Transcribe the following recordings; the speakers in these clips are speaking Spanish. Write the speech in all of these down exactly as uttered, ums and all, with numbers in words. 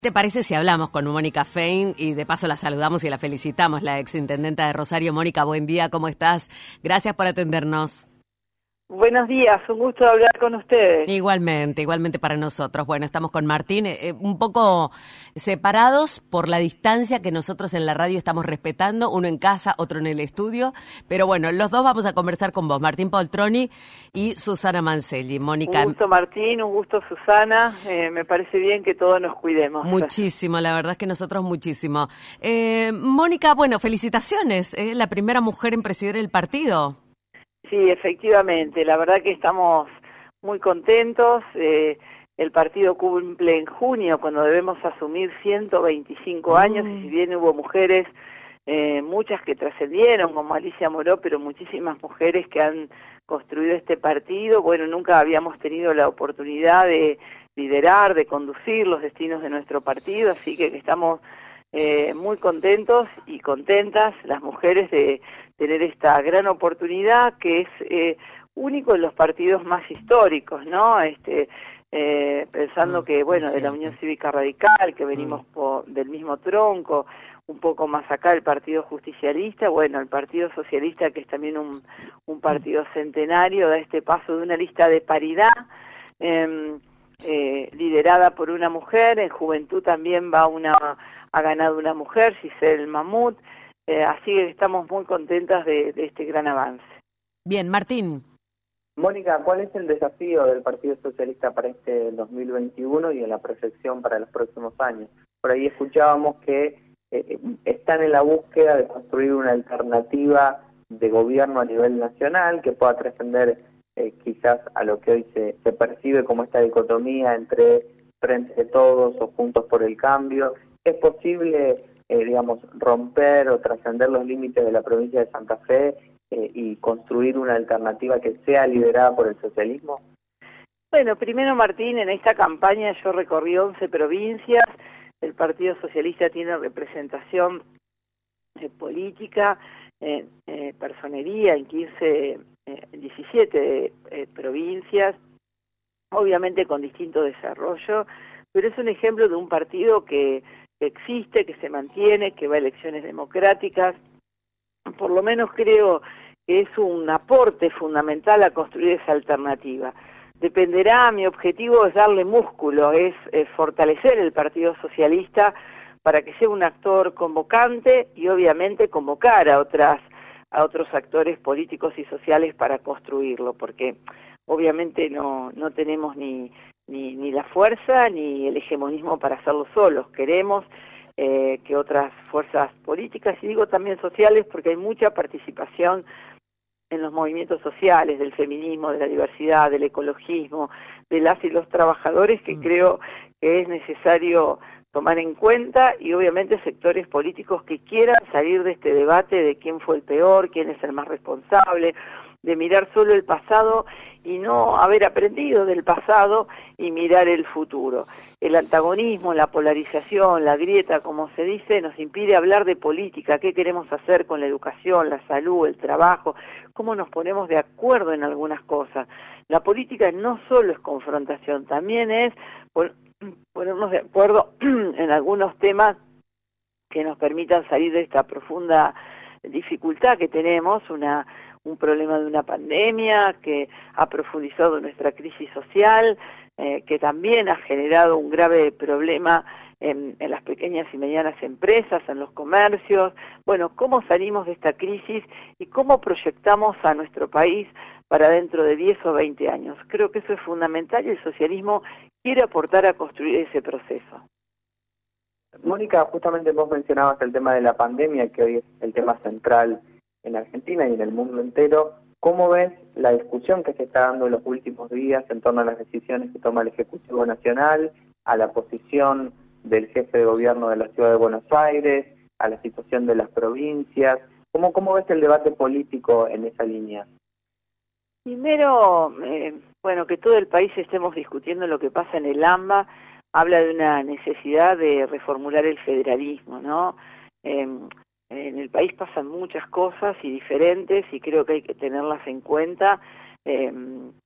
¿Te parece si hablamos con Mónica Fein y de paso la saludamos y la felicitamos, la exintendenta de Rosario? Mónica, buen día, ¿cómo estás? Gracias por atendernos. Buenos días, un gusto hablar con ustedes. Igualmente, igualmente para nosotros. Bueno, estamos con Martín, eh, un poco separados por la distancia que nosotros en la radio estamos respetando, uno en casa, otro en el estudio, pero bueno, los dos vamos a conversar con vos, Martín Poltroni y Susana Mancelli. Mónica. Un gusto Martín, un gusto Susana, eh, me parece bien que todos nos cuidemos. Muchísimo, la verdad es que nosotros muchísimo. Eh, Mónica, bueno, felicitaciones, ¿eh? La primera mujer en presidir el partido. Sí, efectivamente, la verdad que estamos muy contentos. Eh, el partido cumple en junio, cuando debemos asumir ciento veinticinco años, mm. y si bien hubo mujeres, eh, muchas que trascendieron, como Alicia Moró, pero muchísimas mujeres que han construido este partido, bueno, nunca habíamos tenido la oportunidad de liderar, de conducir los destinos de nuestro partido, así que estamos eh, muy contentos y contentas las mujeres de tener esta gran oportunidad que es eh, único en los partidos más históricos, ¿no? Este, eh, pensando mm, que, bueno, de la Unión Cívica Radical, que venimos mm. por, del mismo tronco, un poco más acá el Partido Justicialista, bueno, el Partido Socialista, que es también un, un partido centenario, da este paso de una lista de paridad, eh, eh, liderada por una mujer. En juventud también va una, ha ganado una mujer, Giselle Mamut. Eh, así que estamos muy contentas de, de este gran avance. Bien, Martín. Mónica, ¿cuál es el desafío del Partido Socialista para este dos mil veintiuno y en la proyección para los próximos años? Por ahí escuchábamos que eh, están en la búsqueda de construir una alternativa de gobierno a nivel nacional que pueda trascender eh, quizás a lo que hoy se, se percibe como esta dicotomía entre Frente de Todos o Juntos por el Cambio. ¿Es posible Eh, digamos, romper o trascender los límites de la provincia de Santa Fe eh, y construir una alternativa que sea liderada por el socialismo? Bueno, primero, Martín, en esta campaña yo recorrí once provincias, el Partido Socialista tiene representación eh, política, eh, eh, personería en quince, eh, diecisiete eh, provincias, obviamente con distinto desarrollo, pero es un ejemplo de un partido que que existe, que se mantiene, que va a elecciones democráticas. Por lo menos creo que es un aporte fundamental a construir esa alternativa. Dependerá, mi objetivo es darle músculo, es, es fortalecer el Partido Socialista para que sea un actor convocante y obviamente convocar a otras a otros actores políticos y sociales para construirlo, porque obviamente no, no tenemos ni Ni, ni la fuerza ni el hegemonismo para hacerlo solos. Queremos eh, que otras fuerzas políticas, y digo también sociales, porque hay mucha participación en los movimientos sociales, del feminismo, de la diversidad, del ecologismo, de las y los trabajadores, que mm. creo que es necesario tomar en cuenta, y obviamente sectores políticos que quieran salir de este debate de quién fue el peor, quién es el más responsable, de mirar solo el pasado y no haber aprendido del pasado y mirar el futuro. El antagonismo, la polarización, la grieta, como se dice, nos impide hablar de política, qué queremos hacer con la educación, la salud, el trabajo, cómo nos ponemos de acuerdo en algunas cosas. La política no solo es confrontación, también es ponernos de acuerdo en algunos temas que nos permitan salir de esta profunda dificultad que tenemos, una un problema de una pandemia que ha profundizado nuestra crisis social, eh, que también ha generado un grave problema en, en las pequeñas y medianas empresas, en los comercios. Bueno, ¿cómo salimos de esta crisis y cómo proyectamos a nuestro país para dentro de diez o veinte años? Creo que eso es fundamental y el socialismo quiere aportar a construir ese proceso. Mónica, justamente vos mencionabas el tema de la pandemia, que hoy es el tema central en Argentina y en el mundo entero. ¿Cómo ves la discusión que se está dando en los últimos días en torno a las decisiones que toma el Ejecutivo Nacional, a la posición del jefe de gobierno de la Ciudad de Buenos Aires, a la situación de las provincias? ¿Cómo, cómo ves el debate político en esa línea? Primero, eh, bueno, que todo el país estemos discutiendo lo que pasa en el AMBA, habla de una necesidad de reformular el federalismo, ¿no? Eh, En el país pasan muchas cosas y diferentes y creo que hay que tenerlas en cuenta eh,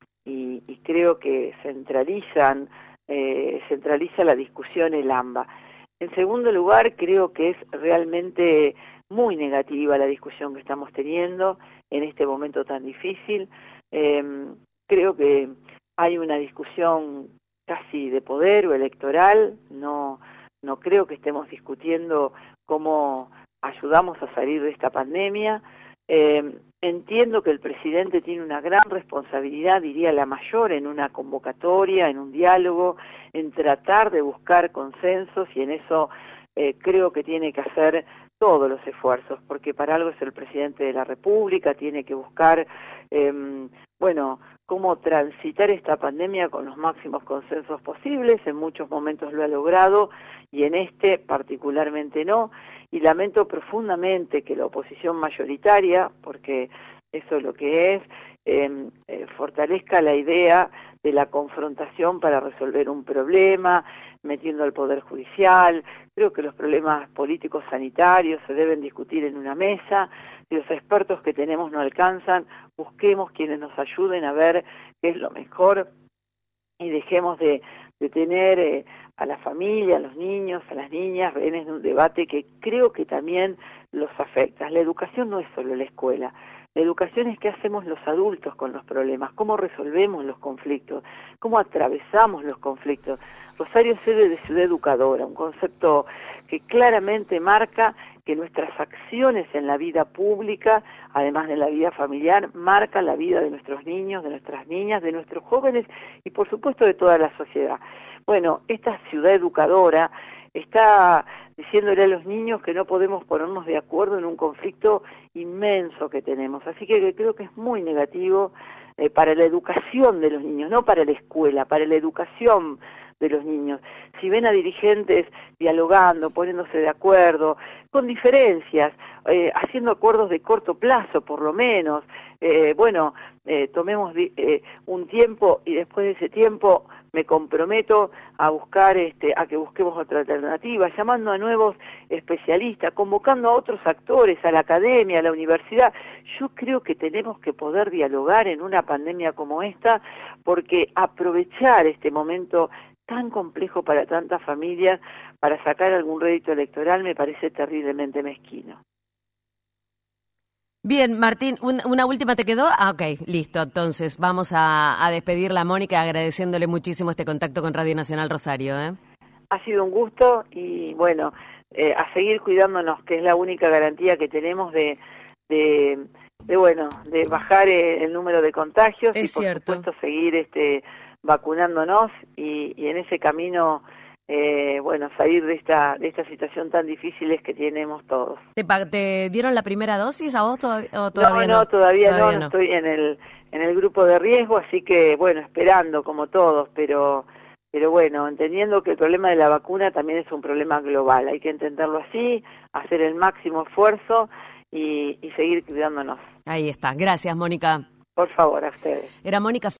y, y creo que centralizan, eh, centraliza la discusión el AMBA. En segundo lugar, creo que es realmente muy negativa la discusión que estamos teniendo en este momento tan difícil. Eh, creo que hay una discusión casi de poder o electoral, no, no creo que estemos discutiendo cómo ayudamos a salir de esta pandemia. Eh, entiendo que el presidente tiene una gran responsabilidad, diría la mayor, en una convocatoria, en un diálogo, en tratar de buscar consensos, y en eso eh, creo que tiene que hacer todos los esfuerzos, porque para algo es el presidente de la República, tiene que buscar, eh, bueno, cómo transitar esta pandemia con los máximos consensos posibles. En muchos momentos lo ha logrado y en este particularmente no, y lamento profundamente que la oposición mayoritaria, porque eso es lo que es, eh, eh, fortalezca la idea de la confrontación para resolver un problema, metiendo al Poder Judicial. Creo que los problemas políticos sanitarios se deben discutir en una mesa. Si los expertos que tenemos no alcanzan, busquemos quienes nos ayuden a ver qué es lo mejor y dejemos de, de tener eh, a la familia, a los niños, a las niñas, rehenes de un debate que creo que también los afecta. La educación no es solo la escuela. La educación es qué hacemos los adultos con los problemas, cómo resolvemos los conflictos, cómo atravesamos los conflictos. Rosario es sede de ciudad educadora, un concepto que claramente marca que nuestras acciones en la vida pública, además de la vida familiar, marcan la vida de nuestros niños, de nuestras niñas, de nuestros jóvenes y por supuesto de toda la sociedad. Bueno, esta ciudad educadora está diciéndole a los niños que no podemos ponernos de acuerdo en un conflicto inmenso que tenemos. Así que creo que es muy negativo eh, para la educación de los niños, no para la escuela, para la educación de los niños. Si ven a dirigentes dialogando, poniéndose de acuerdo, con diferencias, eh, haciendo acuerdos de corto plazo por lo menos, eh, bueno, eh, tomemos eh, un tiempo y después de ese tiempo me comprometo a buscar, este, a que busquemos otra alternativa, llamando a nuevos especialistas, convocando a otros actores, a la academia, a la universidad. Yo creo que tenemos que poder dialogar en una pandemia como esta, porque aprovechar este momento tan complejo para tantas familias para sacar algún rédito electoral me parece terriblemente mezquino. Bien, Martín, un, una última te quedó. Ah, ok, listo. Entonces vamos a, a despedirla a Mónica agradeciéndole muchísimo este contacto con Radio Nacional Rosario. ¿eh? Ha sido un gusto y bueno, eh, a seguir cuidándonos, que es la única garantía que tenemos de, de, de bueno, de bajar el número de contagios es y por cierto. supuesto seguir este vacunándonos y, y en ese camino Eh, bueno, salir de esta de esta situación tan difícil que tenemos todos. ¿Te, ¿Te dieron la primera dosis a vos todavía, o todavía no? No, no, todavía, todavía no, no, estoy en el en el grupo de riesgo, así que bueno, esperando como todos, pero pero bueno, entendiendo que el problema de la vacuna también es un problema global, hay que entenderlo así, hacer el máximo esfuerzo y, y seguir cuidándonos. Ahí está, gracias Mónica. Por favor, a ustedes. Era Mónica